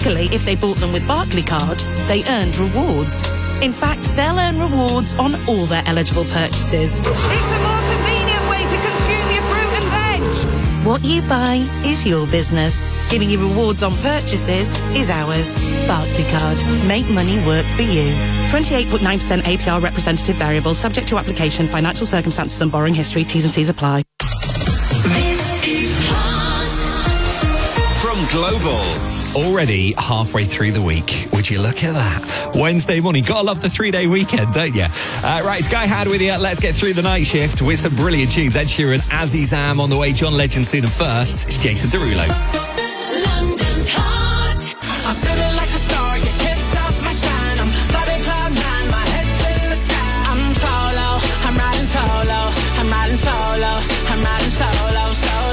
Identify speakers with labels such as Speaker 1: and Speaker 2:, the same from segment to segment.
Speaker 1: Luckily, if they bought them with Barclaycard, they earned rewards. In fact, they'll earn rewards on all their eligible purchases.
Speaker 2: It's a more convenient way to consume your fruit and veg.
Speaker 1: What you buy is your business. Giving you rewards on purchases is ours. Barclaycard. Make money work for you. 28.9% APR representative variable, subject to application, financial circumstances and borrowing history. T's and C's apply.
Speaker 3: This is Hot.
Speaker 4: From Global. Already halfway through the week. Would you look at that? Wednesday morning. Gotta love the 3-day weekend, don't you? Right, it's Guy Howard with you. Let's get through the night shift with some brilliant tunes. Ed Sheeran, Azizam on the way. John Legend soon. And first, it's Jason Derulo.
Speaker 3: London's Hot.
Speaker 5: I'm feeling like a star, you can't stop my shine. I'm flying cloud nine, my head's in the sky. I'm solo, I'm riding solo, I'm riding solo, I'm riding solo,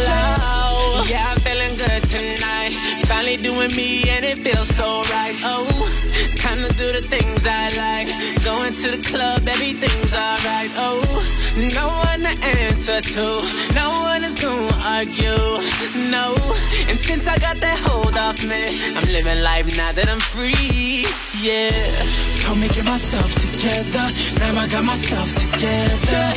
Speaker 5: solo. Yeah, I'm feeling good tonight. Finally doing me and it feels so right. Oh, time to do the things I like. Going to the club, everything's alright. Oh, no one to answer to, no one is gonna argue. No, and since I got that hold off me, I'm living life now that I'm free. Yeah, told me get myself together. Now I got myself together.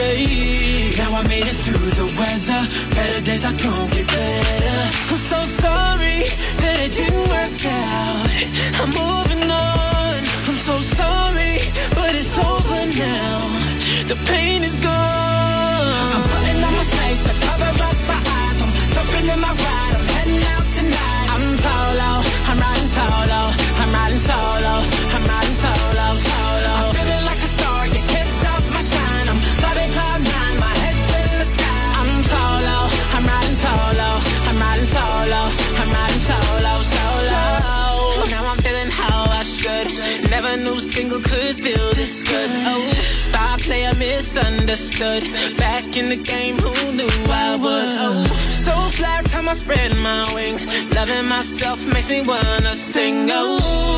Speaker 5: Yeah, now I made it through the weather. Better days are gonna get better. I'm so sorry that it didn't work out. I'm moving on. I'm so sorry, but it's over now. The pain is gone. I'm putting on my shades to cover up my eyes. I'm jumping in my ride. I'm heading out tonight. I'm solo. I'm riding solo. I'm riding solo. I'm riding solo, solo. I'm feeling like a star. You can't stop my shine. I'm flying cloud nine. My head's in the sky. I'm solo. I'm riding solo. I'm riding solo. I'm riding solo, solo. Now I'm feeling how I should. Never knew single could feel this good. Oh, star player misunderstood. Back in the game, who knew I would? Oh, so fly, time I spread my wings. Loving myself makes me wanna sing. Oh,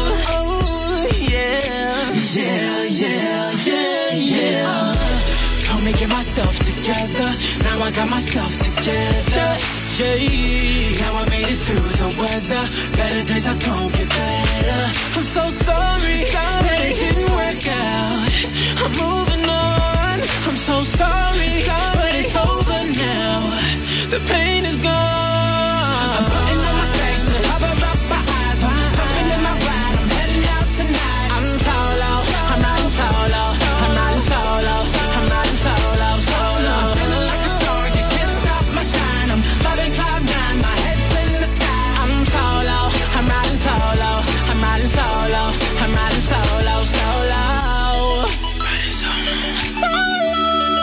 Speaker 5: oh, yeah. Yeah, yeah, yeah, yeah. Told me get myself together. Now I got myself together. Yeah, now I made it through the weather. Better days are gonna get better. I'm so sorry that it didn't work out. I'm moving on. I'm so sorry, but it's over now. The pain is gone. I'm putting on my shades to cover up my eyes. I'm jumping in my ride. I'm heading out tonight. I'm solo. I'm riding solo. I'm riding solo. I'm riding solo, solo. I'm feeling like a star. You can't stop my shine. I'm flying cloud nine. My head's in the sky. I'm solo. I'm riding solo. I'm riding solo. I'm riding solo, solo. Riding solo. Solo.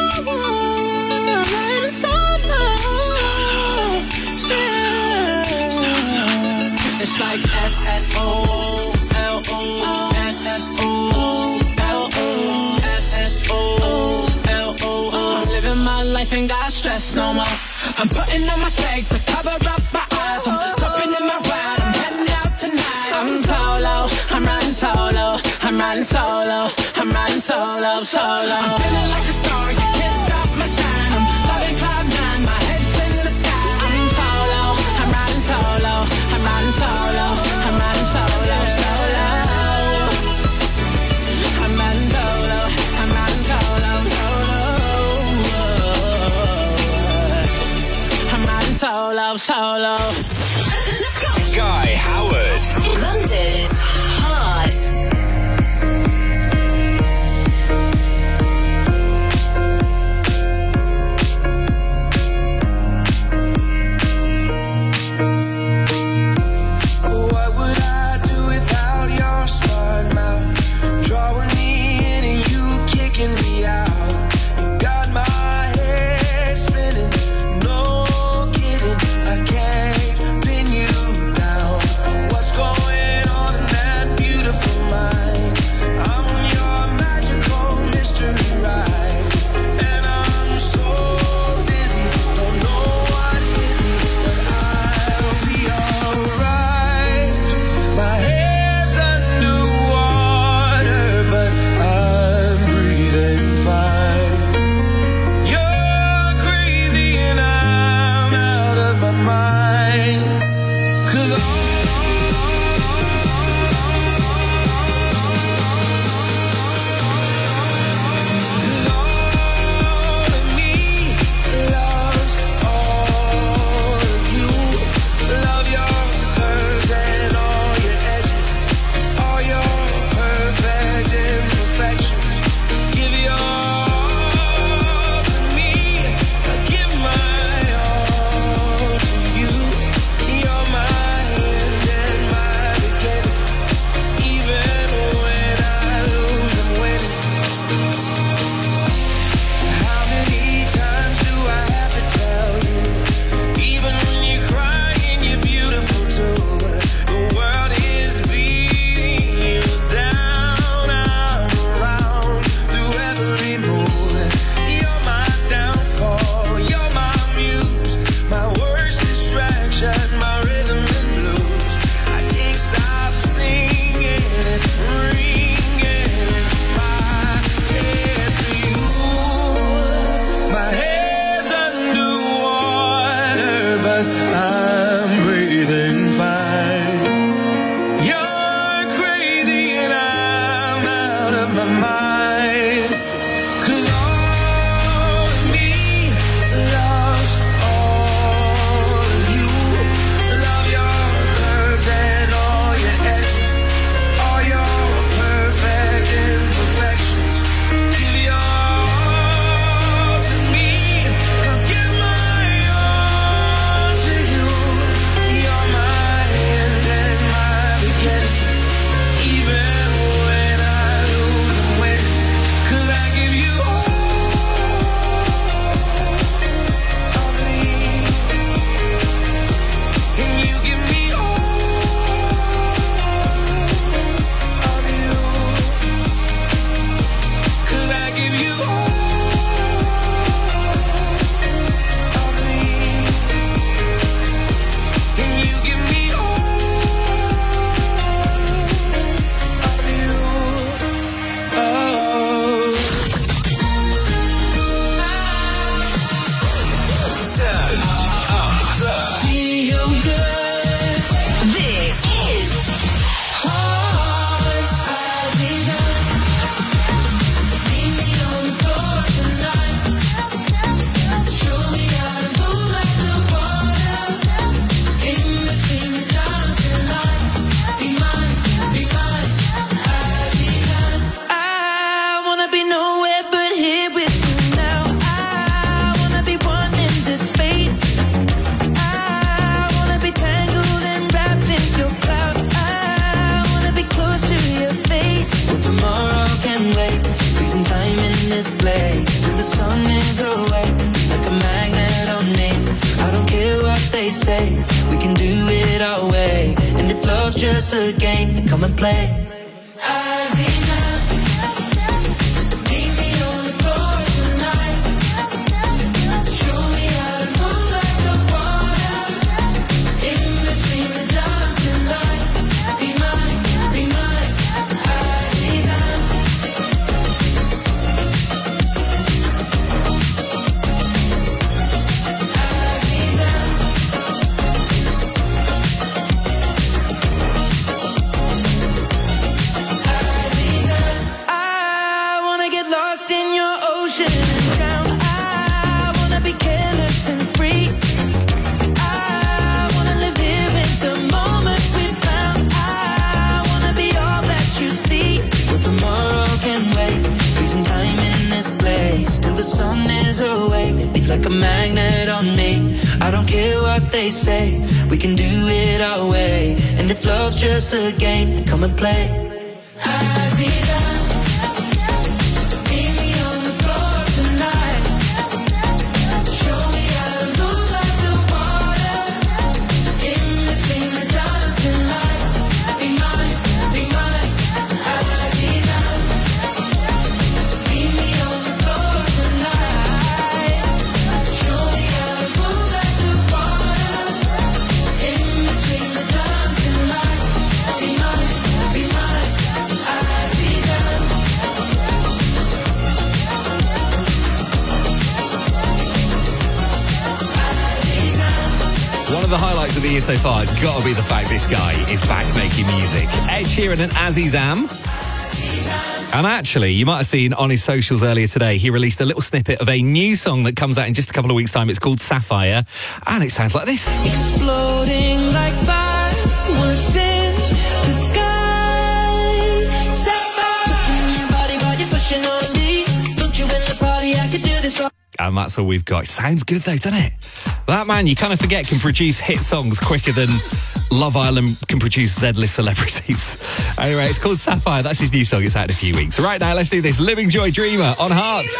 Speaker 5: I'm riding solo. Solo. Solo. It's like S-S-O-L-O. S-S-O-L-O. S-S-O-L-O. I'm living my life, ain't got stress no more. I'm putting on my shades to cover up my eyes. I'm jumping in my ride. I'm heading out tonight. I'm solo. I'm riding solo. I'm riding solo. I'm riding solo, solo. I'm feeling like a star. You can't stop my shine. I'm flying cloud nine. My head's in the sky. I'm solo. I'm riding solo. I'm riding solo. I'm riding solo, solo. I'm riding solo. I'm riding solo, solo. I'm riding solo, solo.
Speaker 3: Let's go.
Speaker 4: Guy Howard.
Speaker 3: London's Hot.
Speaker 5: What would I do without your smart mouth? Drawing me in and you kicking me out. You got my head spinning, no kidding. I can't pin you down. just a game, then come and play. Like a magnet on me. I don't care what they say, we can do it our way. And if love's just a game, then come and play.
Speaker 4: The highlights of the year so far has got to be the fact this guy is back making music. Ed Sheeran and Azizam. And actually, you might have seen on his socials earlier today, he released a little snippet of a new song that comes out in just a couple of weeks' time. It's called Sapphire, and it sounds like this.
Speaker 5: Exploding like fireworks in the sky. Sapphire, touching your body while you're pushing on me. Don't you win the party? I could do this right.
Speaker 4: And that's all we've got. It sounds good though, doesn't it? That man, you kind of forget, can produce hit songs quicker than Love Island can produce Z-list celebrities. Anyway, it's called Sapphire. That's his new song. It's out in a few weeks. Right now, let's do this. Living Joy Dreamer on Hearts.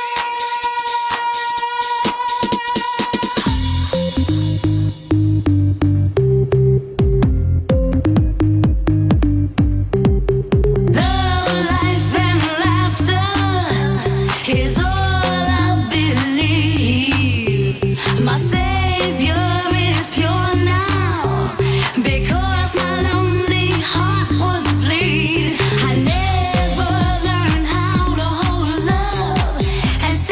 Speaker 6: I never learned how to hold love.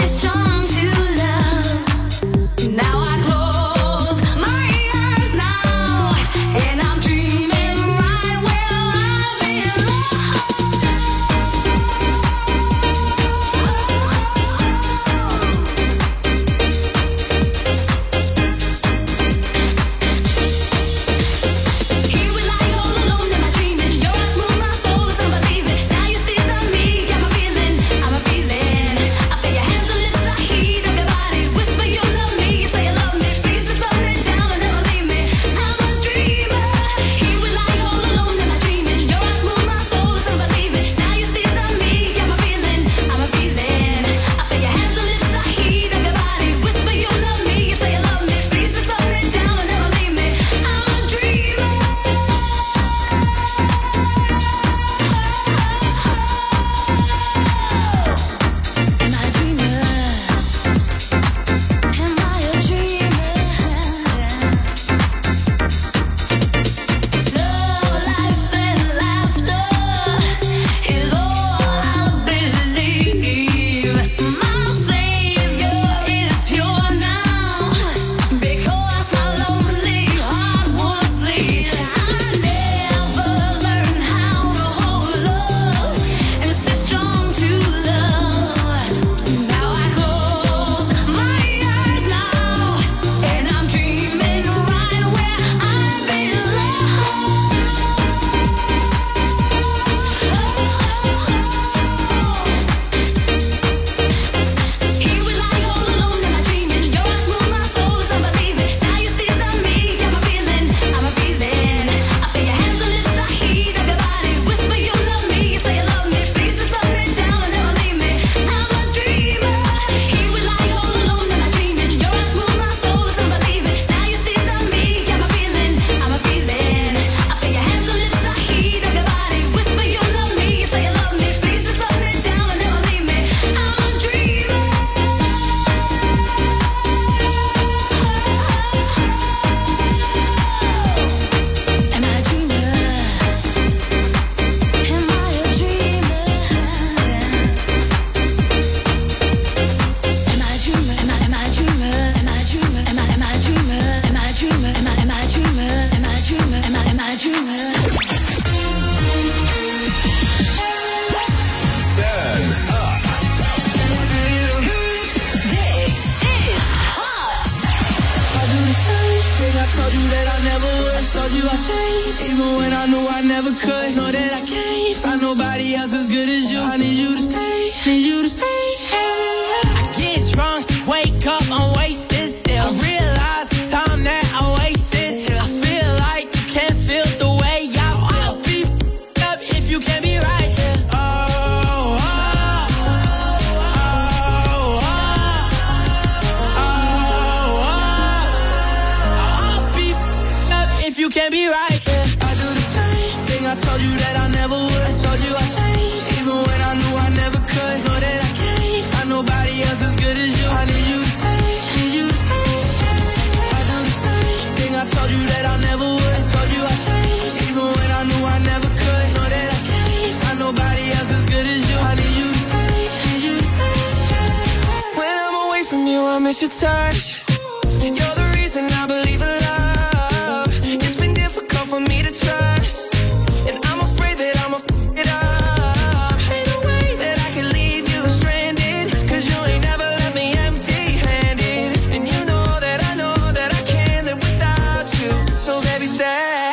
Speaker 5: told you I changed, even when I knew I never could. Know that I can't find nobody else as good as you. I need you to stay, need you to stay. I get drunk, wake up, I'm wasted still. I realize the time that I wasted. I feel like you can't feel the way I feel. I'll be up if you can't be right here. You can't be right, yeah. I do the same thing I told you that I never would. I told you I changed, even when I knew I never could. Know that I can't find nobody else as good as you. I need you to stay, need you to stay. I do the same thing I told you that I never would. I told you I changed, even when I knew I never could. Know that I can't find nobody else as good as you. I need you to stay, need you to stay. When I'm away from you, I miss your touch. You're the reason I believe in love. For me to trust, and I'm afraid that I'ma f it up. Ain't no way that I can leave you stranded, cause you ain't never left me empty-handed. And you know that I can't live without you. So baby, stay.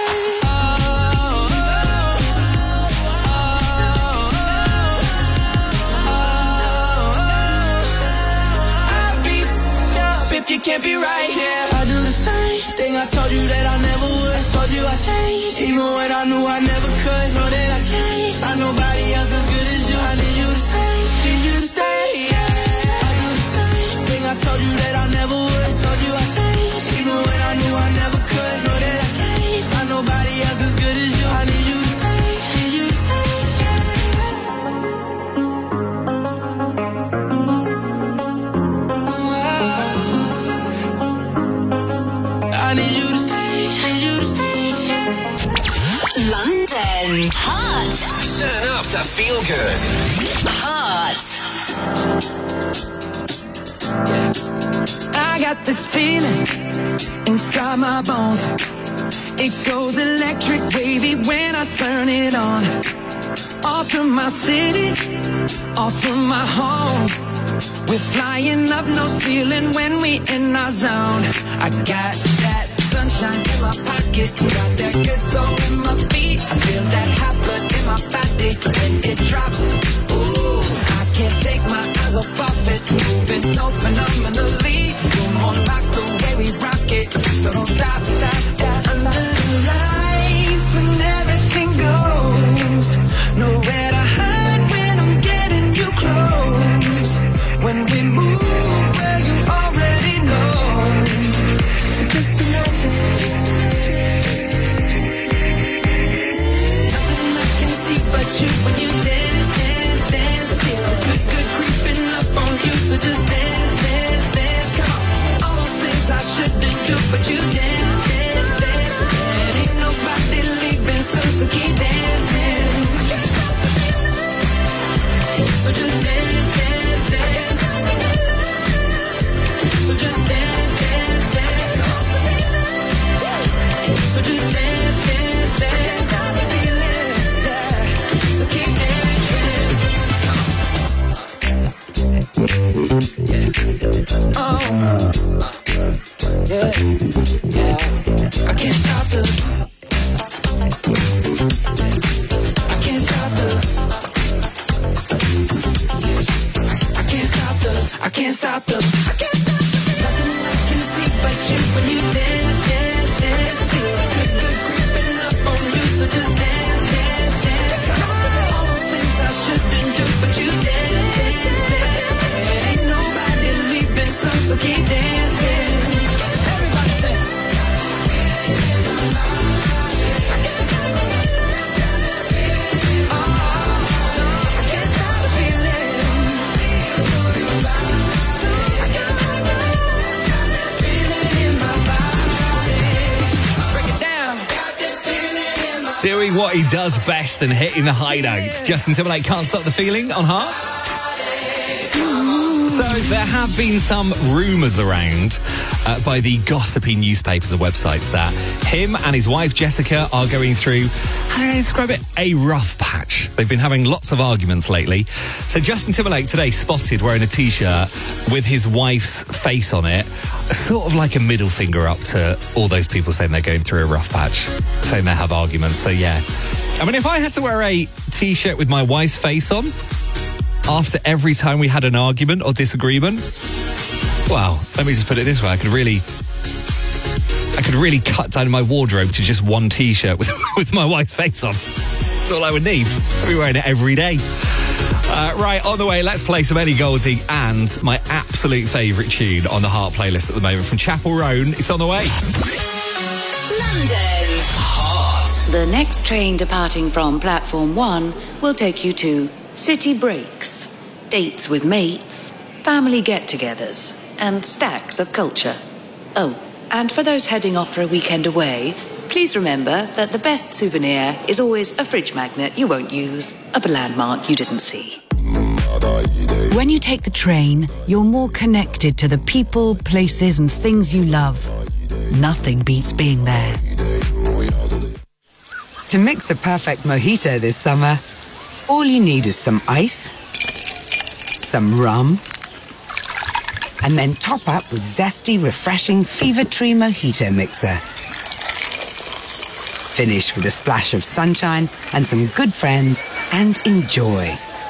Speaker 5: I'll be f***ed up if you can't be right here. I do the same thing I told you that I never would. I told you I changed, even when I knew I never could. Know that I can't find nobody else as good as you. I need you to stay, need you to stay, yeah. I do the same thing I told you that I never would. I told you I changed, even when I knew I never could. Know that I can't find nobody else as good as you. I need you to stay, need you to stay. I need you to stay, need you to stay.
Speaker 3: London's Hot.
Speaker 6: Turn up to feel good.
Speaker 3: Hot.
Speaker 5: I got this feeling inside my bones. It goes electric wavy when I turn it on. Off from my city, off from my home. We're flying up, no ceiling when we in our zone. I got that sunshine in my pocket, got that good soul in my feet. I feel that hot blood in my body when it drops. Ooh, I can't take my eyes off of it, moving so phenomenally. You're more like the way we rock it, so don't stop, stop, stop. Under the lights when everything goes, nowhere to hide when I'm getting you close. When we move where you already know, so just imagine. Nothing I can see but you when you dance, dance, dance. Feel good, good creeping up on you, so just dance, dance, dance. Come on, all those things I shouldn't do, but you dance, dance, dance. And ain't nobody leaving soon, so keep dancing. So just dance, dance, dance. So just dance, dance, dance. So just dance, dance, dance. So keep dancing. Oh, yeah, yeah. I can't stop the. I can't stop the. I can't stop the. I can't stop the. Nothing I can see but you when you dance, dance, dance. Feel good, good creeping up on you, so just dance, dance, dance. All those things I shouldn't do, but you dance, dance, dance. And ain't nobody leaving soon, so keep dancing. Everybody say.
Speaker 4: Doing what he does best and hitting the high notes. Justin Timberlake, Can't Stop the Feeling on Hearts. So there have been some rumours around by the gossipy newspapers and websites that him and his wife Jessica are going through, how do I describe it, a rough patch. They've been having lots of arguments lately. So Justin Timberlake today spotted wearing a T-shirt with his wife's face on it, sort of like a middle finger up to all those people saying they're going through a rough patch, saying they have arguments. So yeah, I mean, if I had to wear a T-shirt with my wife's face on after every time we had an argument or disagreement, well, let me just put it this way, I could really cut down my wardrobe to just one T-shirt with my wife's face on. That's all I would need. I'd be wearing it every day. Right, on the way, let's play some Ellie Goulding and my absolute favourite tune on the Heart playlist at the moment from Chapel Roan. It's on the way.
Speaker 3: London.
Speaker 6: Heart.
Speaker 7: The next train departing from Platform 1 will take you to city breaks, dates with mates, family get-togethers, and stacks of culture. Oh, and for those heading off for a weekend away, please remember that the best souvenir is always a fridge magnet you won't use of a landmark you didn't see.
Speaker 8: When you take the train, you're more connected to the people, places, and things you love. Nothing beats being there.
Speaker 9: To mix a perfect mojito this summer, all you need is some ice, some rum, and then top up with zesty, refreshing Fever Tree Mojito Mixer. Finish with a splash of sunshine and some good friends and enjoy.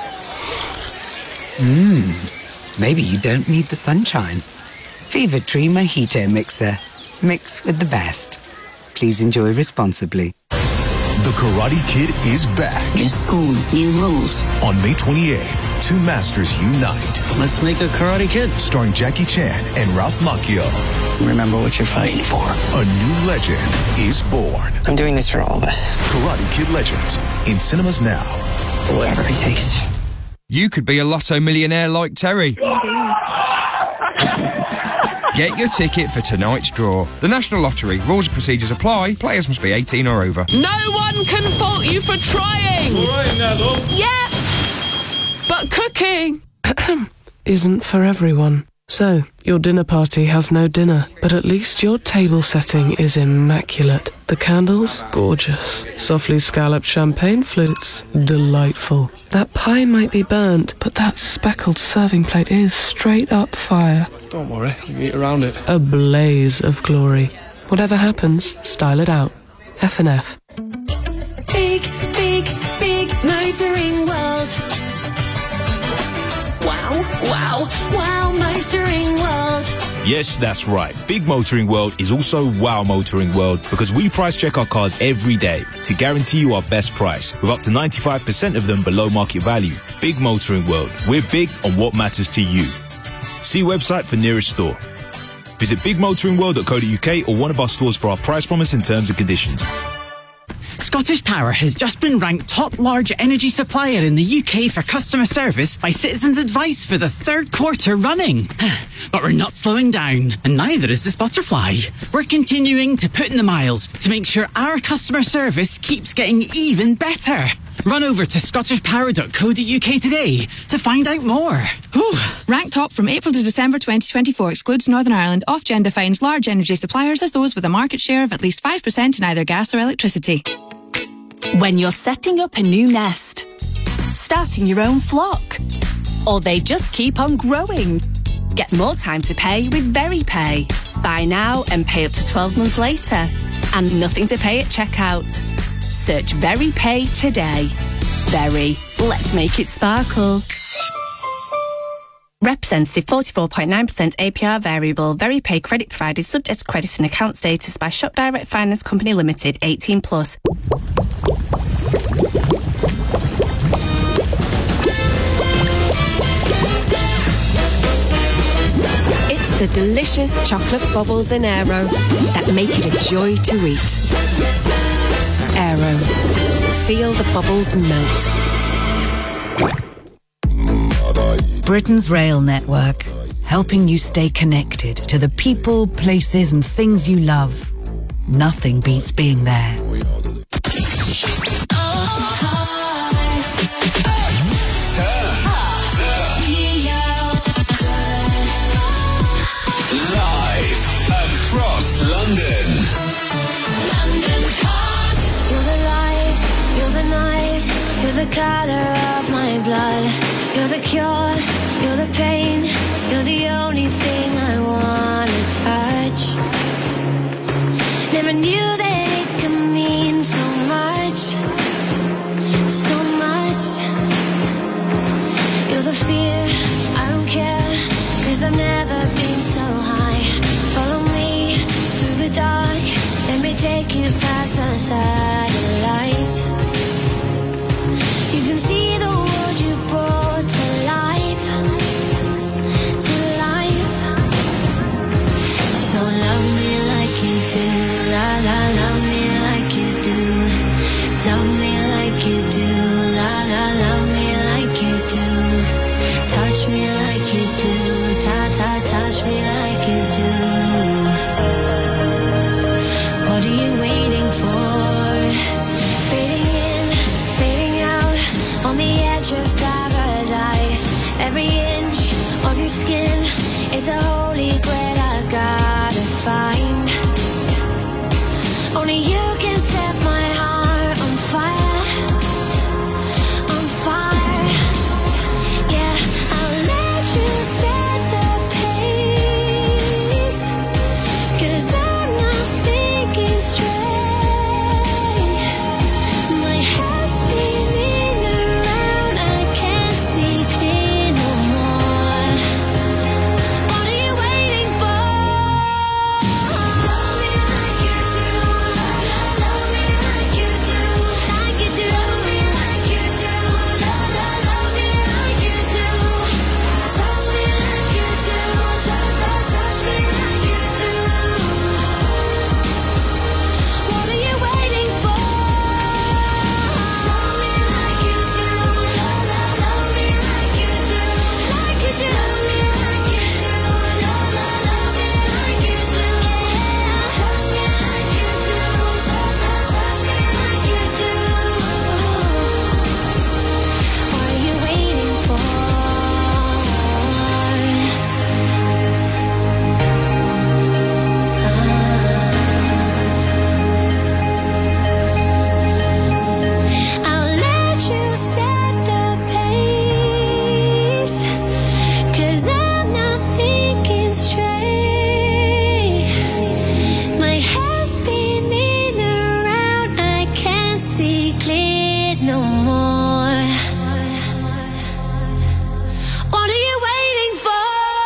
Speaker 9: Maybe you don't need the sunshine. Fever Tree Mojito Mixer. Mix with the best. Please enjoy responsibly.
Speaker 10: The Karate Kid is back.
Speaker 11: New school, new rules.
Speaker 10: On May 28th, two masters unite.
Speaker 11: Let's make a Karate Kid.
Speaker 10: Starring Jackie Chan and Ralph Macchio.
Speaker 11: Remember what you're fighting for.
Speaker 10: A new legend is born.
Speaker 11: I'm doing this for all of us.
Speaker 10: Karate Kid Legends, in cinemas now.
Speaker 11: Whatever it takes.
Speaker 12: You could be a lotto millionaire like Terry. Get your ticket for tonight's draw. The National Lottery. Rules and procedures apply. Players must be 18 or over.
Speaker 13: No one can fault you for trying.
Speaker 14: All right, now, though.
Speaker 13: Yeah. But cooking isn't for everyone. So, your dinner party has no dinner, but at least your table setting is immaculate. The candles, gorgeous. Softly scalloped champagne flutes, delightful. That pie might be burnt, but that speckled serving plate is straight up fire.
Speaker 14: Don't worry, we can eat around it.
Speaker 13: A blaze of glory. Whatever happens, style it out. F&F.
Speaker 15: Big, big, big motoring world. Wow, motoring world.
Speaker 16: Yes, that's right. Big Motoring World is also Wow Motoring World because we price check our cars every day to guarantee you our best price with up to 95% of them below market value. Big Motoring World. We're big on what matters to you. See website for nearest store. Visit bigmotoringworld.co.uk or one of our stores for our price promise and terms and conditions.
Speaker 17: Scottish Power has just been ranked top large energy supplier in the UK for customer service by Citizens Advice for the third quarter running. But we're not slowing down, and neither is this butterfly. We're continuing to put in the miles to make sure our customer service keeps getting even better. Run over to scottishpower.co.uk today to find out more. Whew.
Speaker 18: Ranked top from April to December 2024 excludes Northern Ireland. Ofgem defines large energy suppliers as those with a market share of at least 5% in either gas or electricity.
Speaker 19: When you're setting up a new nest, starting your own flock, or they just keep on growing, get more time to pay with VeryPay. Buy now and pay up to 12 months later, and nothing to pay at checkout. Search VeryPay today. Very. Let's make it sparkle. Representative 44.9% APR variable. VeryPay credit provided subject to credit and account status by Shop Direct Finance Company Limited. 18 plus.
Speaker 20: It's the delicious chocolate bubbles in Aero that make it a joy to eat. Aero. Feel the bubbles melt.
Speaker 8: Britain's rail network, helping you stay connected to the people, places, and things you love. Nothing beats being there.
Speaker 15: the color of my blood. You're the cure, you're the pain. You're the only thing I wanna touch. Never knew that it could mean so much. So much. You're the fear, I don't care, 'cause I've never been so high. Follow me through the dark, let me take you past the satellite. You can see the world you brought to life. To life. So love me like you do. La la, love me like you do. Love me like you do. La la, love me like you do. Touch me like you do. Ta ta, touch me like you do. What are you waiting for? Fading in, fading out, on the edge of paradise. Every inch of your skin is a holy grail I've gotta find. Only you can set my heart on fire. On fire. Yeah, I'll let you set the pace. 'Cause I'm not thinking straight. My head's spinning around, I can't see clear no more. What are you waiting for? Love me like you do. Love me like you do. Like you do. Love me like you do. Love me like you do. Touch me like you do. Touch me like you do. What are you waiting for? Love me like you do. Love me like you do. Like you do. Love me like you do. Love me like you do. Touch me like you do. Touch me like you do. What are you waiting for? I'll let you set the pace, 'cause I'm not thinking straight. My head's spinning around, I can't see clear no more. What are you waiting for?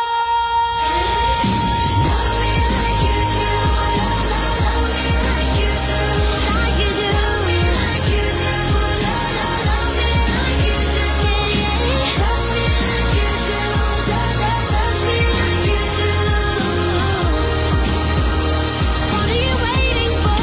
Speaker 15: Love me like you do. Love me like you do. Like you do. Like you do. Love me like you do. Touch me like you do. Touch me like you do. What are you waiting for?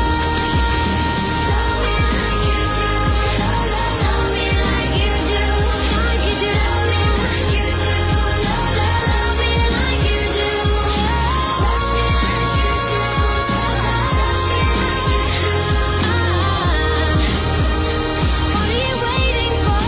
Speaker 15: Love me like you do. Love me like you do. Like you do. Love me like you do. Love me like you do. Touch me like you do. Touch me like you do. What are you waiting for?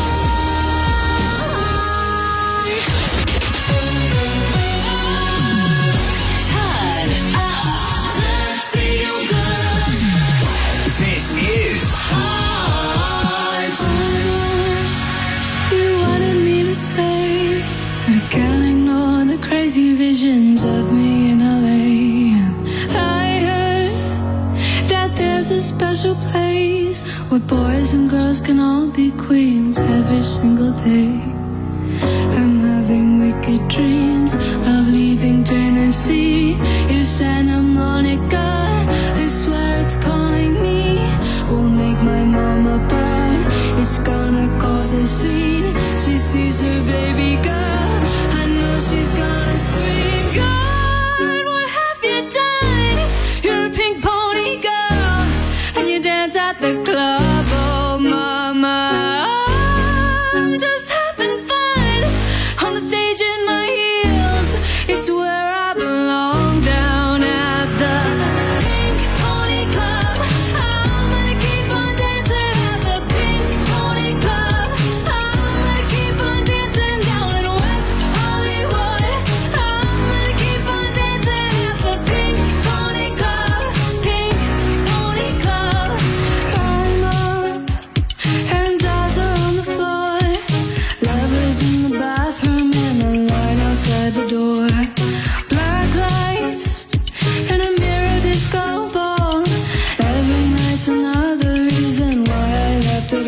Speaker 3: Turn up. Feel good.
Speaker 6: This is
Speaker 3: Heart.
Speaker 5: You wanted me to stay, but I can't ignore the crazy visions of me in LA. I heard that there's a special place where boys and girls can all be queens every single day. I'm having wicked dreams of leaving Tennessee. You Santa Monica, I swear it's calling me. Will make my mama proud. It's gonna cause a scene. She sees her baby girl, I know she's gonna scream. God, what have you done? You're a pink pony girl, and you dance at the club. Oh, mama, I'm just having fun on the stage in my heels. It's where I belong, down at the Pink Pony Club. I'm gonna keep on dancing at the Pink Pony Club. I'm gonna keep on dancing down in West Hollywood. I'm gonna keep on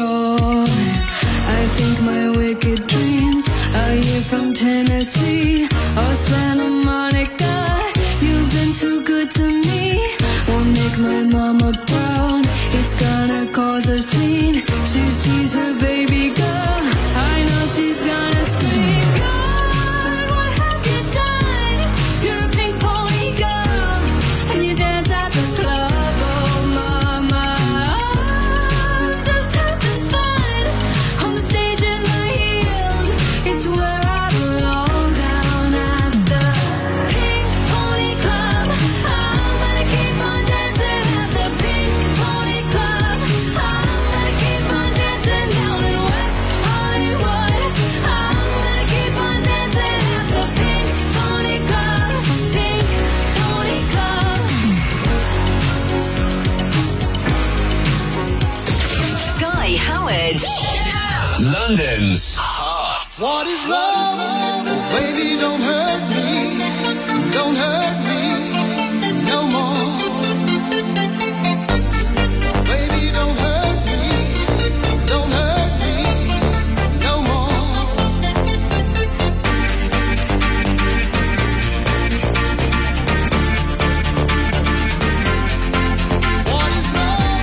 Speaker 3: boy. I think my wicked dreams are here from Tennessee or Santa Monica. You've been too good to me. Won't make my mama proud. It's gonna cause a scene. She sees her baby girl. I know she's gonna scream. God, what have you done? You're a pink pony girl, and you dance at the club. Oh, mama, I'm just having fun on the stage in my heels. It's where I belong, down at the Pink Pony Club. I'm gonna keep on dancing at the Pink Pony Club. I'm gonna keep on dancing down in West Hollywood. I'm gonna keep on dancing at the Pink Pony Club. Pink Pony Club.
Speaker 21: Guy Howard.
Speaker 6: London's heart.
Speaker 5: What is love? Baby, don't hurt me. Don't hurt me no more. Baby, don't hurt me. Don't hurt me no more. What is love?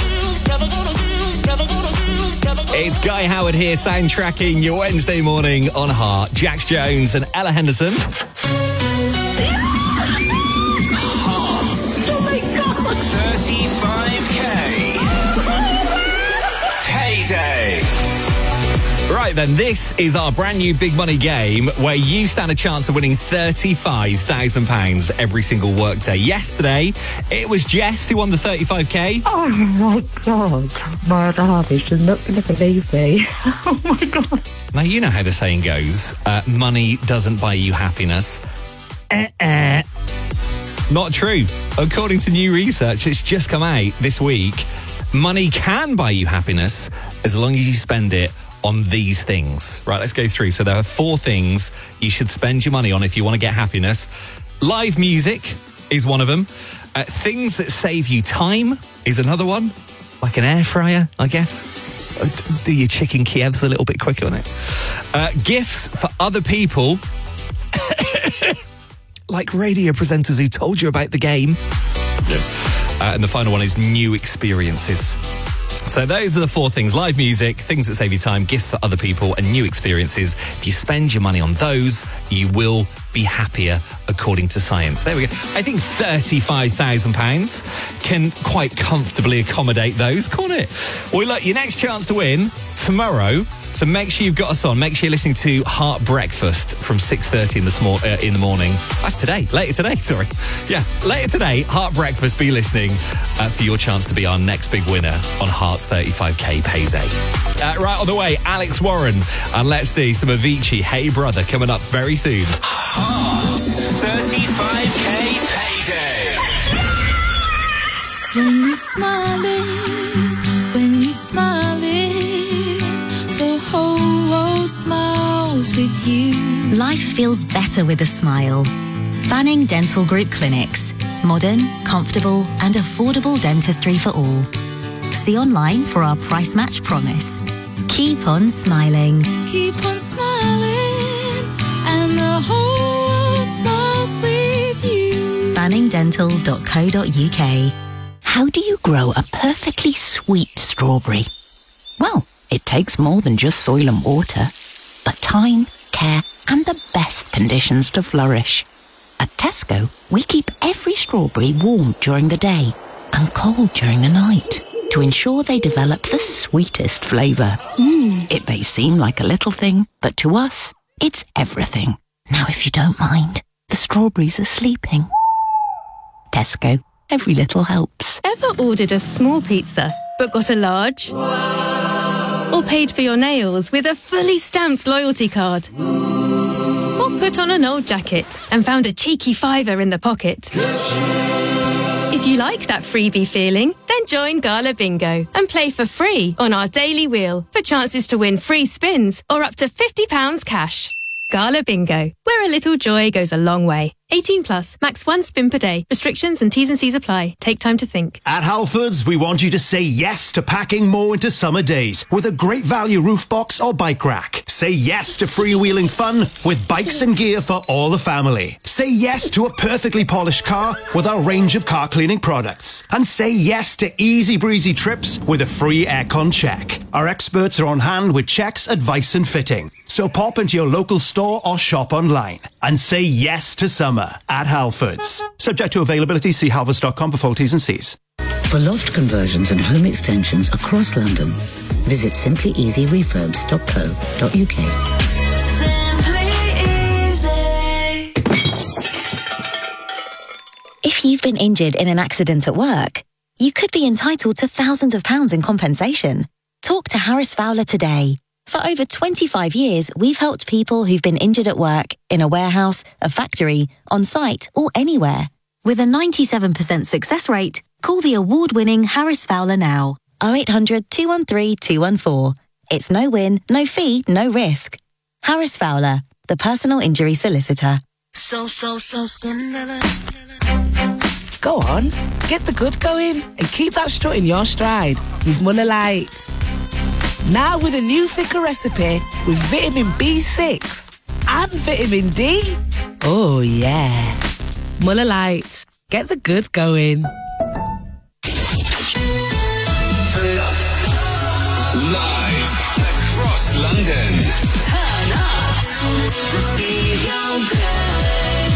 Speaker 4: It's Guy Howard here, soundtracking your Wednesday morning on Heart. Jax Jones and Ella Henderson.
Speaker 6: Hearts.
Speaker 5: Oh my God.
Speaker 6: 35k. Payday.
Speaker 4: Right then, this is our brand new big money game where you stand a chance of winning £35,000 every single workday. Yesterday, it was Jess who won the 35k.
Speaker 2: Oh my God, my heart is not going to believe me. Oh my God.
Speaker 4: Now, you know how the saying goes, money doesn't buy you happiness. Not true. According to new research, it's just come out this week. Money can buy you happiness as long as you spend it on these things. Right, let's go through. So there are 4 things you should spend your money on if you want to get happiness. Live music is one of them. Things that save you time is another one. Like an air fryer, I guess. Do your chicken Kievs a little bit quicker on it. Gifts for other people. Like radio presenters who told you about the game. And the final one is new experiences. So those are the 4 things: live music, things that save you time, gifts for other people, and new experiences. If you spend your money on those, you will be happier, according to science. There we go. I think £35,000 can quite comfortably accommodate those, can't it? Well, look, your next chance to win tomorrow. So make sure you've got us on. Make sure you're listening to Heart Breakfast from 6:30 in the morning. That's today. Later today, sorry. Yeah, later today, Heart Breakfast. Be listening for your chance to be our next big winner on Heart's 35k payday. Right on the way, Alex Warren. And let's do some Avicii, Hey Brother, coming up very soon.
Speaker 6: Hearts 35k payday.
Speaker 3: When you're smiling, when you're smiling, the whole world smiles those with you.
Speaker 1: Life feels better with a smile. Banning Dental Group Clinics. Modern, comfortable and affordable dentistry for all. See online for our price match promise. Keep on smiling.
Speaker 3: Keep on smiling, and the whole world smiles with you.
Speaker 1: banningdental.co.uk.
Speaker 22: How do you grow a perfectly sweet strawberry? Well, it takes more than just soil and water, but time, care, and the best conditions to flourish. At Tesco, we keep every strawberry warm during the day and cold during the night to ensure they develop the sweetest flavour. It may seem like a little thing, but to us, it's everything. Now, if you don't mind, the strawberries are sleeping. Tesco, every little helps.
Speaker 23: Ever ordered a small pizza but got a large? Or paid for your nails with a fully stamped loyalty card? Or put on an old jacket and found a cheeky £5 in the pocket? If you like that freebie feeling, then join Gala Bingo and play for free on our daily wheel for chances to win free spins or up to £50 cash. Gala Bingo, where a little joy goes a long way. 18 plus, max 1 spin per day. Restrictions and T's and C's apply. Take time to think.
Speaker 24: At Halfords, we want you to say yes to packing more into summer days with a great value roof box or bike rack. Say yes to freewheeling fun with bikes and gear for all the family. Say yes to a perfectly polished car with our range of car cleaning products. And say yes to easy breezy trips with a free aircon check. Our experts are on hand with checks, advice and fitting. So pop into your local store or shop online and say yes to summer at Halfords. Subject to availability, see halfords.com for full T's and C's.
Speaker 25: For loft conversions and home extensions across London, visit simplyeasyrefurbs.co.uk.
Speaker 1: If you've been injured in an accident at work, you could be entitled to thousands of pounds in compensation. Talk to Harris Fowler today. For over 25 years, we've helped people who've been injured at work, in a warehouse, a factory, on site, or anywhere. With a 97% success rate, call the award-winning Harris Fowler now. 0800 213 214. It's no win, no fee, no risk. Harris Fowler, the personal injury solicitor.
Speaker 26: So scandalous. Go on, get the good going and keep that strut in your stride with Muller Light. Now with a new thicker recipe with vitamin B6 and vitamin D. Oh yeah. Muller Light. Get the good going.
Speaker 6: Live across London.
Speaker 3: Turn up to feel good.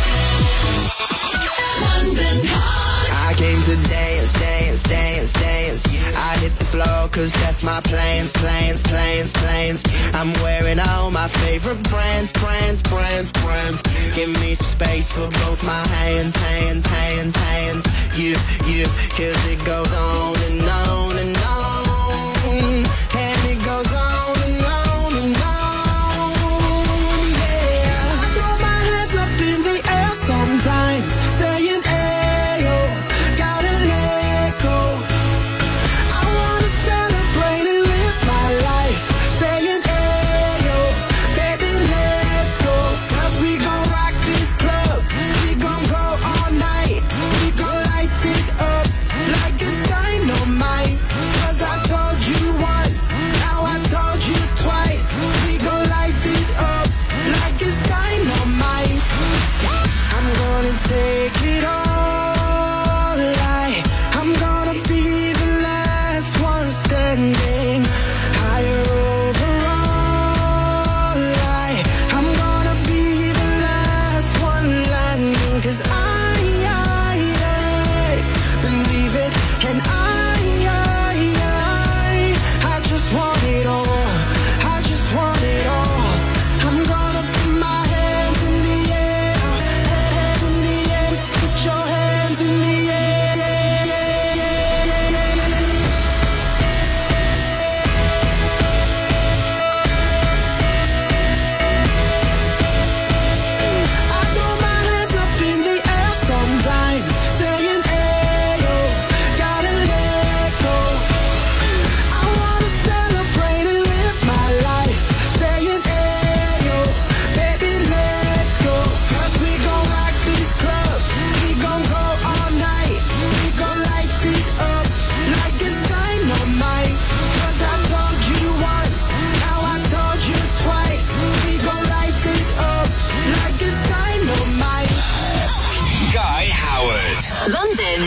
Speaker 3: London Talk.
Speaker 5: I came to dance, dance, dance, dance. I hit the floor cause that's my plans. I'm wearing all my favorite brands. Give me some space for both my hands. You, cause it goes on and on and on. And it goes on and on and on. Yeah, I throw my hands up in the air sometimes, saying ayo, gotta let go. I wanna celebrate and live my life, saying ayo, baby let's go. Cause we gon' rock this club, we gon' go all night, we gon' light it up like it's dynamite. Cause I told you once, now I told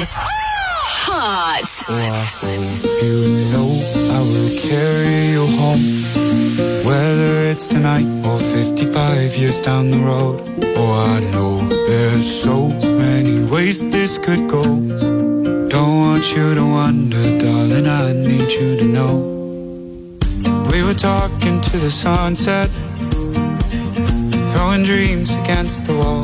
Speaker 21: Hot.
Speaker 7: Oh, I hope you know I will carry you home, whether it's tonight or 55 years down the road. Oh, I know there's so many ways this could go. Don't want you to wonder, darling, I need you to know. We were talking to the sunset, throwing dreams against the wall.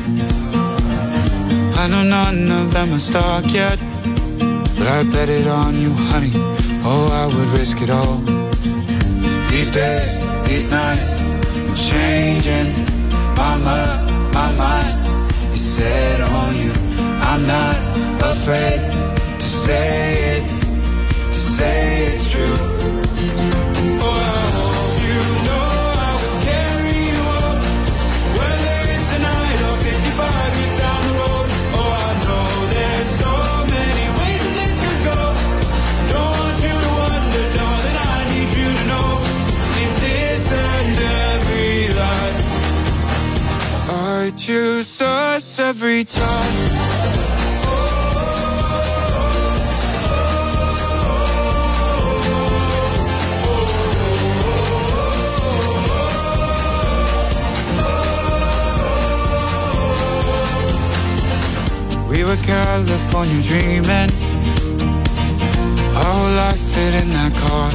Speaker 7: I know none of them are stuck yet, but I bet it on you, honey. Oh, I would risk it all. These days, these nights, I'm changing my mind is set on you. I'm not afraid to say it's true. Oh, I hope you know I will carry you up, whether it's tonight or 55 years down the road. Oh, I know there's so many ways that this could go. Don't want you to wonder, darling, I need you to know. In this and every life, I choose us every time. We were California dreaming, our whole life fit in that car.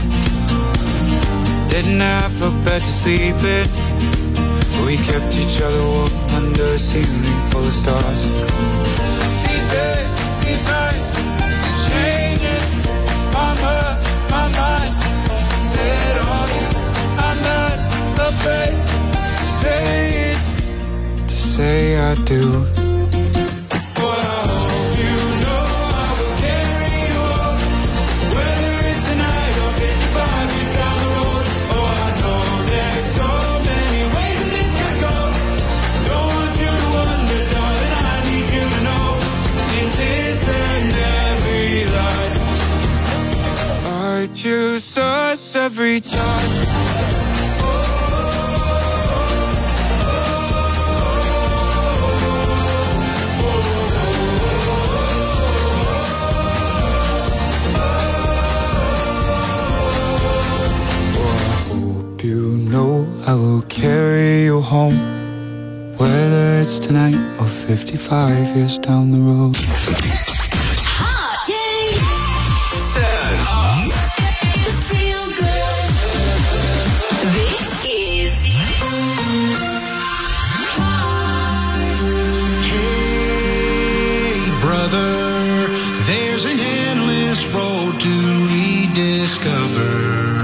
Speaker 7: Didn't have a bed to sleep in, we kept each other warm under a ceiling full of stars. These days, these nights, I'm changing my mind set on you. I'm not afraid to say I do. Choose us every time. You know I will carry you home, whether it's tonight or 55 years down the road.
Speaker 21: Turn up.
Speaker 15: Feel good.
Speaker 21: This is
Speaker 9: Hey, brother, there's an endless road to rediscover.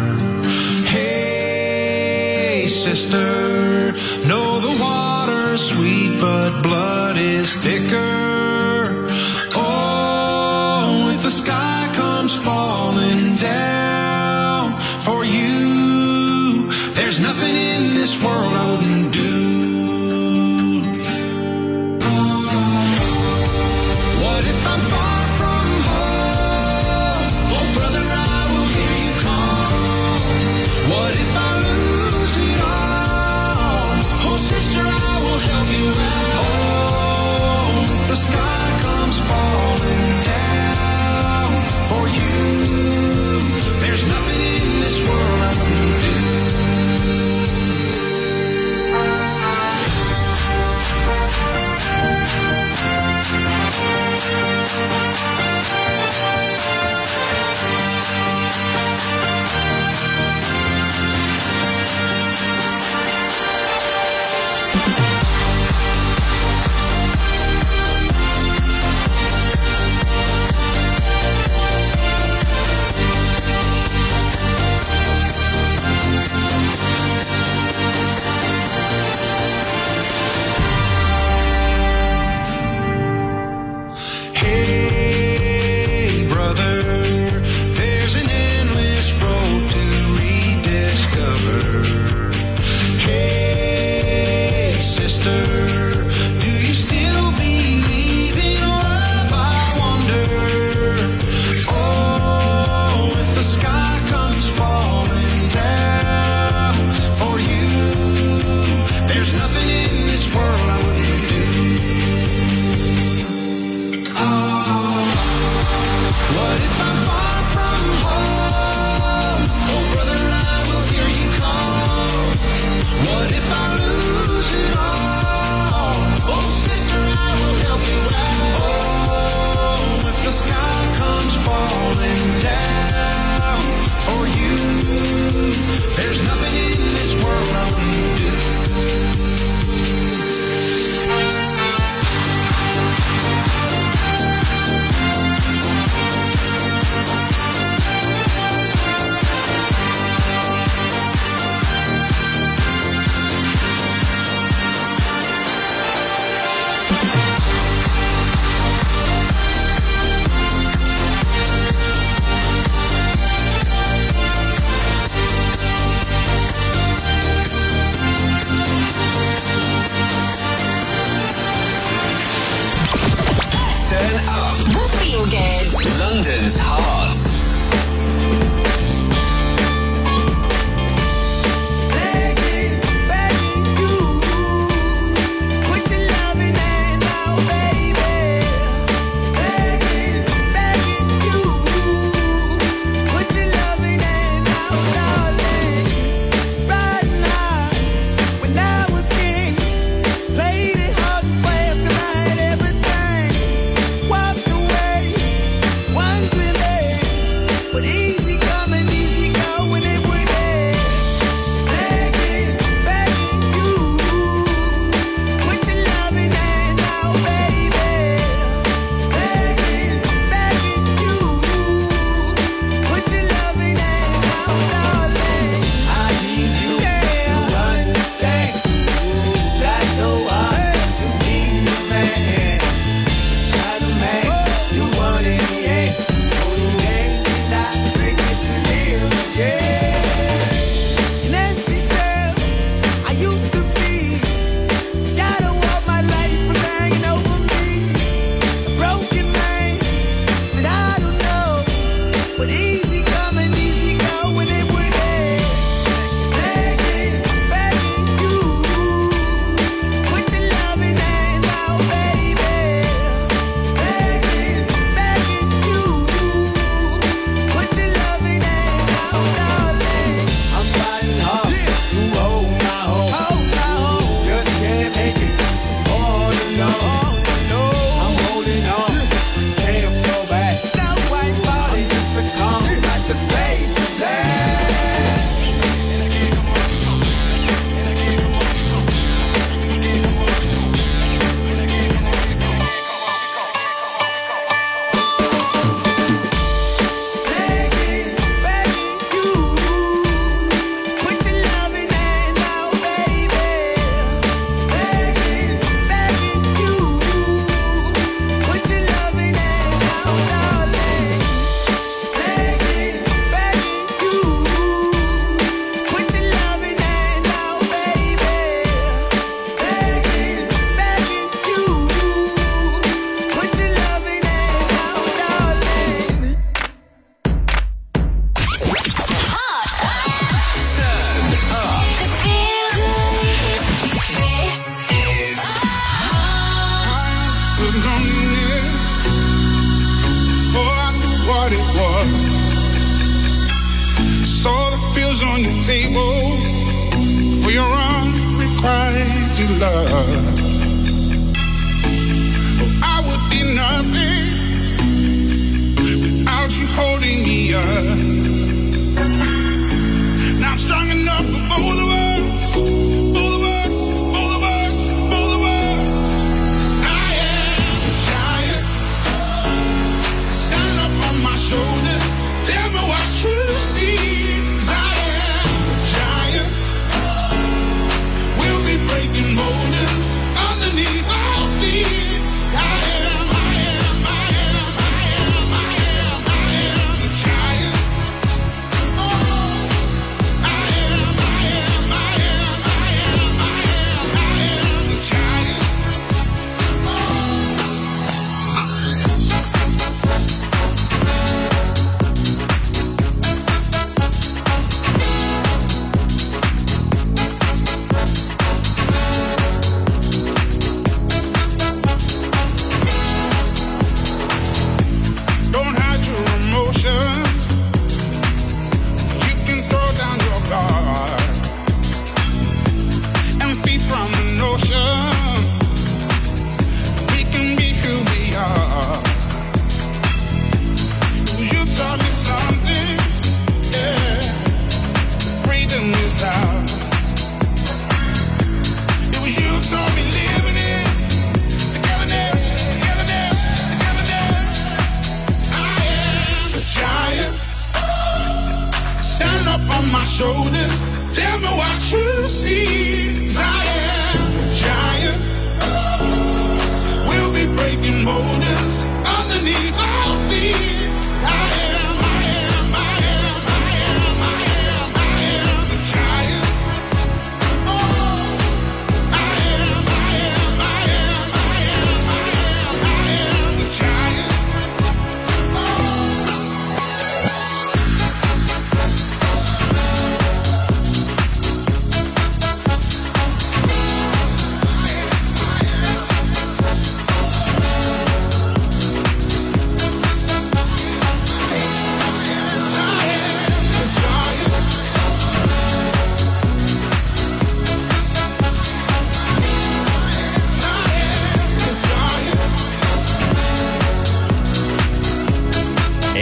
Speaker 9: Hey, sister, know the water's sweet, but blood is thicker. Oh, if the sky comes falling down for you, there's nothing in this world I wouldn't do. What if I'm far from home? Oh, brother, I will hear you call. What if I lose it all? Oh, sister, I will help you out. Oh,
Speaker 21: Turn up. The Feel Good. London's hearts.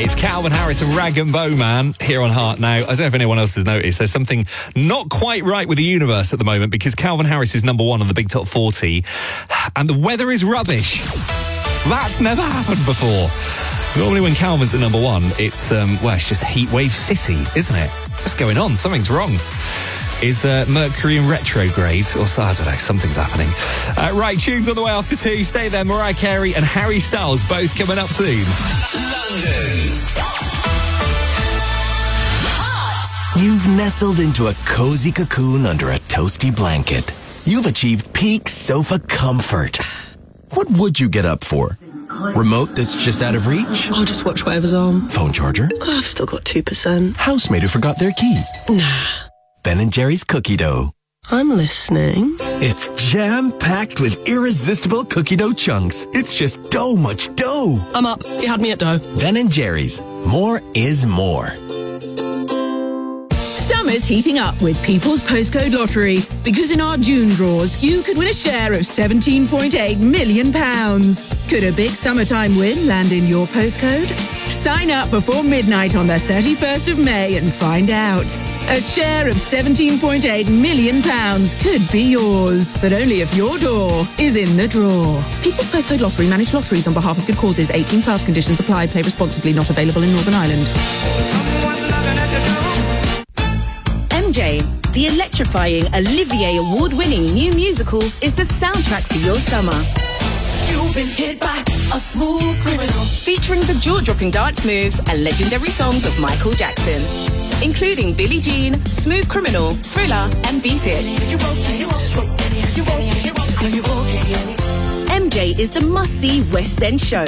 Speaker 4: It's Calvin Harris and Rag and Bowman here on Heart now. I don't know if anyone else has noticed. There's something not quite right with the universe at the moment because Calvin Harris is number 1 on the Big Top 40 and the weather is rubbish. That's never happened before. Normally when Calvin's at number 1, it's just Heatwave City, isn't it? What's going on? Something's wrong. Is Mercury in retrograde? Or I don't know, something's happening. Right, tunes on the way after 2. Stay there. Mariah Carey and Harry Styles both coming up soon.
Speaker 6: London's You've nestled into a cozy cocoon under a toasty blanket. You've achieved peak sofa comfort. What would you get up for? Remote that's just out of reach?
Speaker 10: I'll just watch whatever's on.
Speaker 6: Phone charger?
Speaker 10: I've still got 2%.
Speaker 6: Housemate who forgot their key?
Speaker 10: Nah.
Speaker 6: Ben & Jerry's cookie dough.
Speaker 10: I'm listening.
Speaker 6: It's jam-packed with irresistible cookie dough chunks. It's just dough much dough.
Speaker 10: I'm up. You had me at dough.
Speaker 6: Ben & Jerry's. More is more.
Speaker 11: Summer's heating up with People's Postcode Lottery because in our June draws, you could win a share of £17.8 million. Could a big summertime win land in your postcode? Sign up before midnight on the 31st of May and find out. A share of £17.8 million could be yours, but only if your door is in the draw. People's Postcode Lottery manage lotteries on behalf of good causes. 18 plus conditions apply. Play responsibly. Not available in Northern Ireland.
Speaker 12: MJ, the electrifying Olivier Award-winning new musical, is the soundtrack for your summer.
Speaker 9: You've been hit by a smooth criminal.
Speaker 12: Featuring the jaw-dropping dance moves and legendary songs of Michael Jackson, including Billie Jean, Smooth Criminal, Thriller, and Beat It. MJ is the must-see West End show.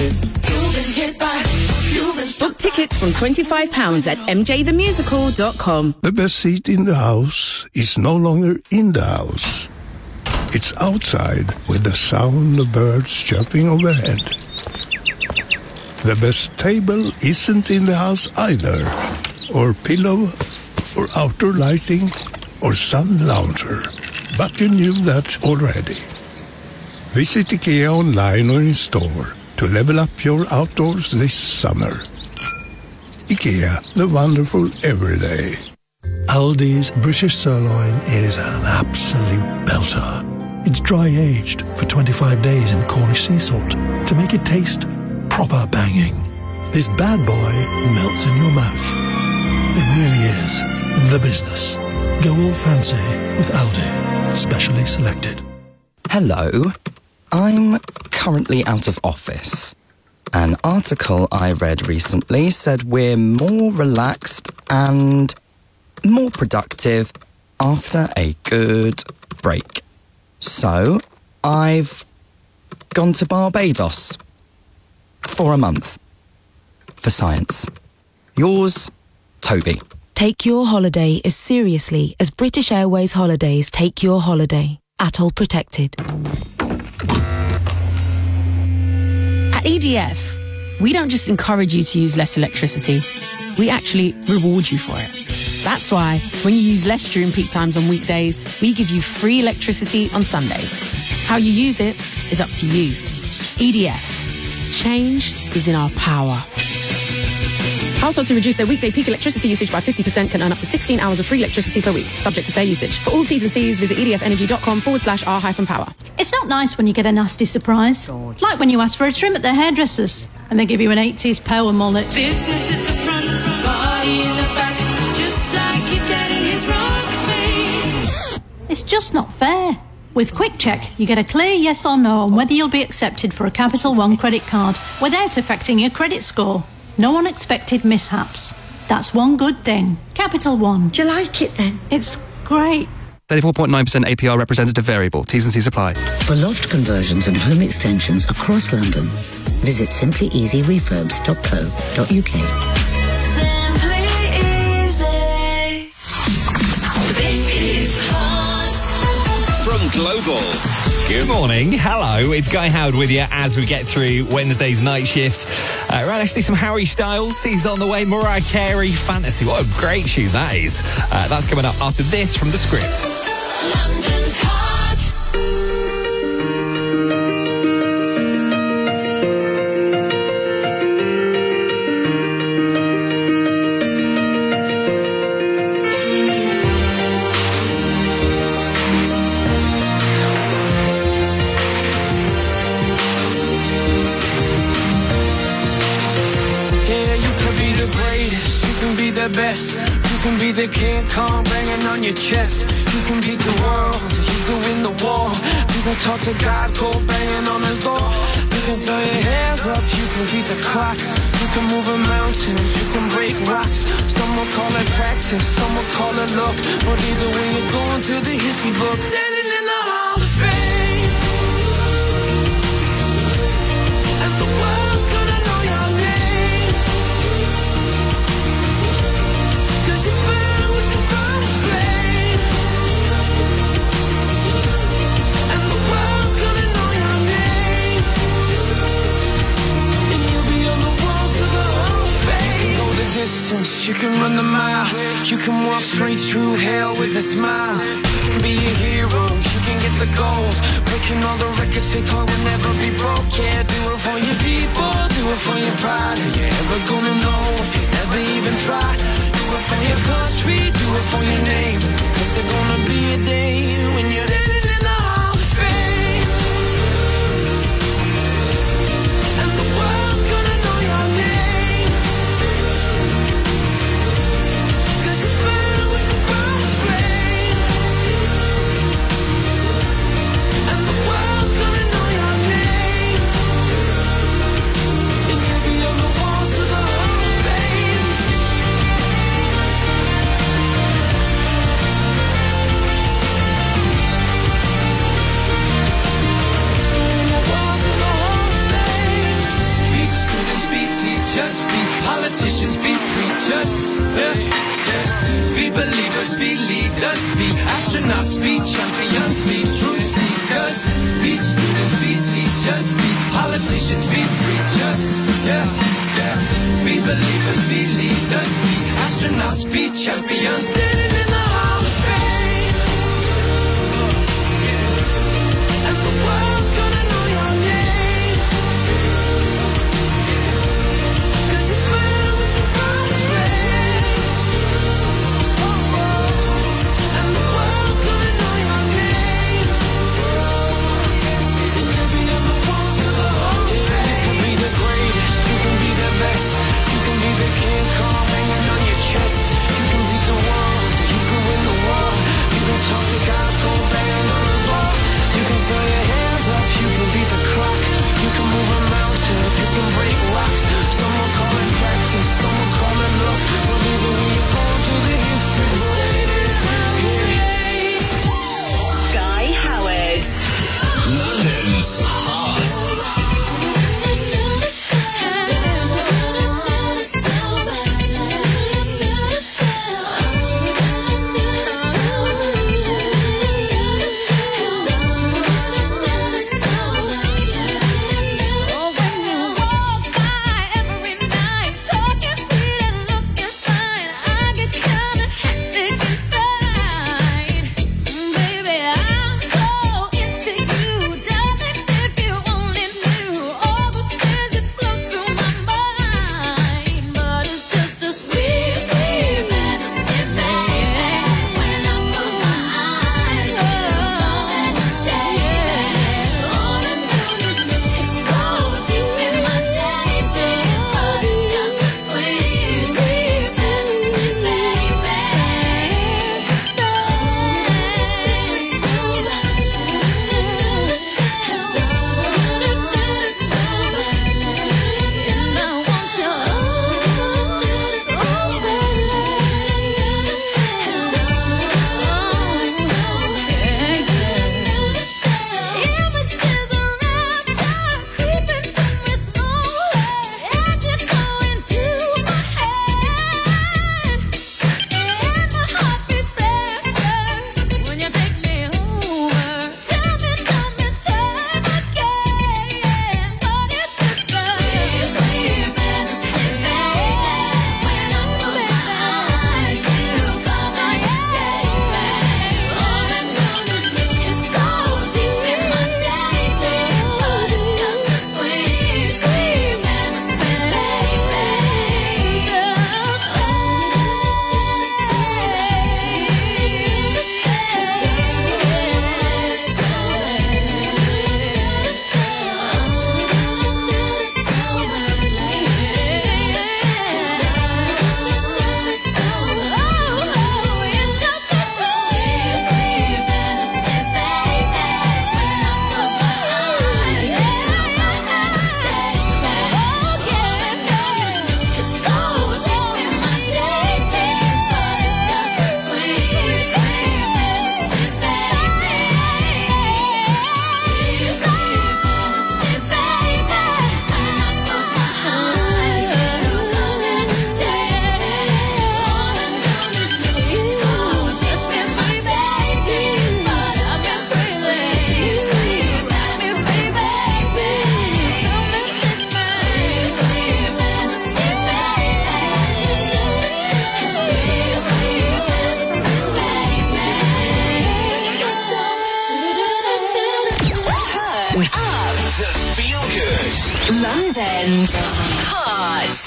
Speaker 12: Book tickets from £25 at mjthemusical.com.
Speaker 13: The best seat in the house is no longer in the house. It's outside with the sound of birds chirping overhead. The best table isn't in the house either, or pillow, or outdoor lighting, or sun lounger. But you knew that already. Visit IKEA online or in store to level up your outdoors this summer. IKEA, the wonderful everyday.
Speaker 14: Aldi's British sirloin is an absolute belter. It's dry aged for 25 days in Cornish sea salt to make it taste proper banging. This bad boy melts in your mouth. It really is the business. Go all fancy with Aldi, specially selected.
Speaker 16: Hello. I'm currently out of office. An article I read recently said we're more relaxed and more productive after a good break. So, I've gone to Barbados for a month for science. Yours, Toby.
Speaker 27: Take your holiday as seriously as British Airways Holidays take your holiday. Atoll protected.
Speaker 28: At EDF, we don't just encourage you to use less electricity, we actually reward you for it. That's why, when you use less during peak times on weekdays, we give you free electricity on Sundays. How you use it is up to you. EDF. Change is in our power. Households who reduce their weekday peak electricity usage by 50% can earn up to 16 hours of free electricity per week, subject to fair usage. For all T's and C's, visit edfenergy.com/r-power.
Speaker 29: It's not nice when you get a nasty surprise. Like when you ask for a trim at the hairdressers and they give you an 80s power mullet.
Speaker 9: Business at the front, party in the back, just like your dad and his rock face.
Speaker 29: It's just not fair. With Quick Check, you get a clear yes or no on whether you'll be accepted for a Capital One credit card without affecting your credit score. No unexpected mishaps. That's one good thing. Capital One.
Speaker 30: Do you like it then?
Speaker 29: It's great.
Speaker 31: 34.9% APR representative variable. T's and C's apply.
Speaker 25: For loft conversions and home extensions across London, visit simplyEasyRefurbs.co.uk.
Speaker 9: Simply easy. This is Hot.
Speaker 4: From Global. Good morning. Hello. It's Guy Howard with you as we get through Wednesday's night shift. Right, let's do some Harry Styles. He's on the way. Mariah Carey, Fantasy. What a great tune that is. That's coming up after this from The Script.
Speaker 9: London's Hot.
Speaker 5: can be the King Kong banging on your chest. You can beat the world, you can win the war. You can talk to God, cold banging on his door. You can throw your hands up, you can beat the clock. You can move a mountain, you can break rocks. Some will call it practice, some will call it luck. But either way, you're going to the history book. Standing in the Hall of Fame, and the world's gonna know your name. 'Cause you burn with the brightest flame, and the world's gonna know your name. And you'll be on the walls of the Hall of Fame. You can go the distance, you can run the mile. You can walk straight through hell with a smile. You can be a hero, you can get the gold. Breaking all the records they thought would never be broke. Yeah, do it for your people, do it for your pride. Are you ever gonna know if you never even try? Do it for your country, do it for your name. 'Cause there's gonna be a day when you're standing in the Hall of Fame, and the world's gonna know your name. 'Cause you burn with the brightest flame, and the world's gonna know your name. And you'll be on the walls of the Hall of Fame. Be students, be teachers, be politicians, be preachers. Yeah. Be believers, be leaders, be astronauts, be champions, be truth seekers. Be students, be teachers, be politicians, be preachers. Yeah. Be believers, be leaders, be astronauts, be champions. Standing in the Hall of Fame, and the world's gonna know your name. 'Cause you burn with the brightest flame, and the world's gonna know your name. And you'll be on the walls of the Hall of Fame. You can be the greatest, you can be the best. You can be the King Kong hanging on your chest. You can beat the world, you can win
Speaker 21: We're up to feel good. London's Heart.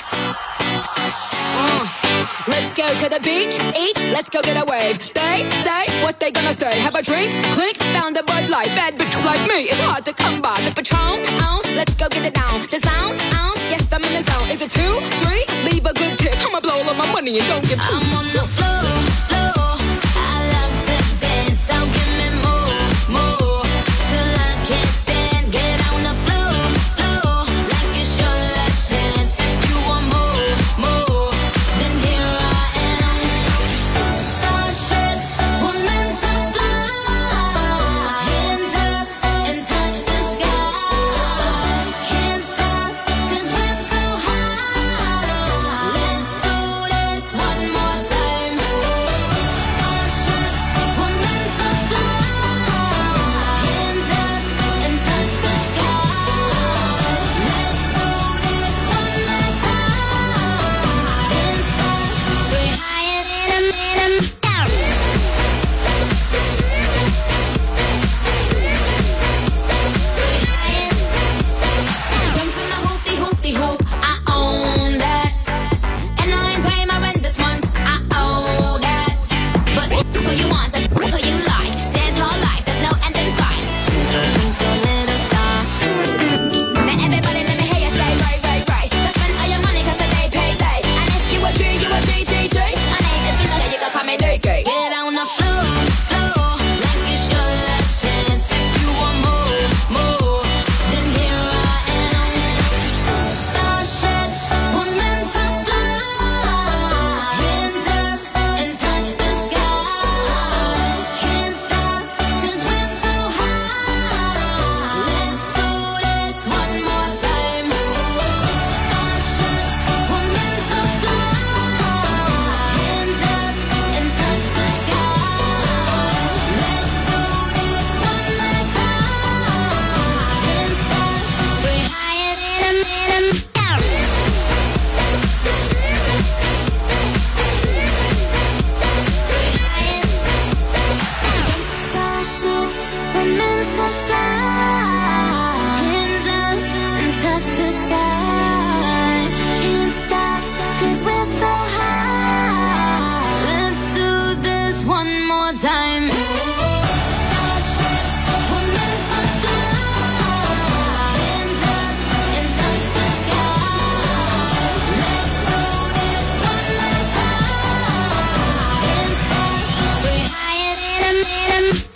Speaker 1: Let's go to the beach, eat, let's go get a wave. They say what they gonna say. Have a drink, clink, found a Bud Light. Bad bitch like me, it's hard to come by. The Patron, let's go get it down. The sound, yes, I'm in the zone. Is it 2, 3? Leave a good tip. I'ma blow all of my money and don't give two. I'm on the floor, I love to dance, so give me more, till I can't stand. Get on the floor, like it's your last chance. If you want more, then here I am. Starships were meant to fly. Hands up and touch the sky. Can't stop 'cause we're so high. Let's do this one more time. Starships were meant to fly. Hands up and touch the sky. Let's do this one last time. Can't stop. We're higher than a minute. Jump in my hoopty hoop, I own that. And I ain't paying my rent this month, I owe that. But who you want, who you like, dance all life, there's no end in sight. Twinkle, twinkle, little star. Now everybody let me hear you say, right. Go spend all your money 'cause the day paid late. And if you a G, my name is Gina, you can call me Nikki. Get on the floor, like it's your last chance. If you want more, then here I am. Starships were meant to fly. Hands up and touch the sky. Can't stop 'cause we're so high. Let's do this one more time. Starships were meant to fly. Hands up and touch the sky. Let's do this one last time. Can't stop. We're higher than a minute. Starships were meant to fly. Hands up and touch the sky. Can't stop 'cause we're so high. Let's do this one more time. Starships were meant to fly. Hands up and touch the sky. Let's do this one last time. Can't stop. We're higher than a minute.